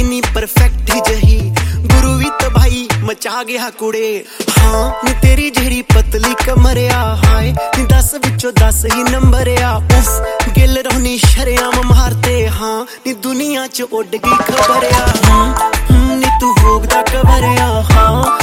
किन्नी perfect जही गुरु भी तबाही मचा गया कुड़े। हाँ नी तेरी जेड़ी पतली कमरिया हाय नी 10 विचों 10 ही नंबर आ। उफ गिल रोनी शरेआम मारते हाँ नी दुनिया च उड़ गई खबर आ। नी तू भोगदा कबर आ हाँ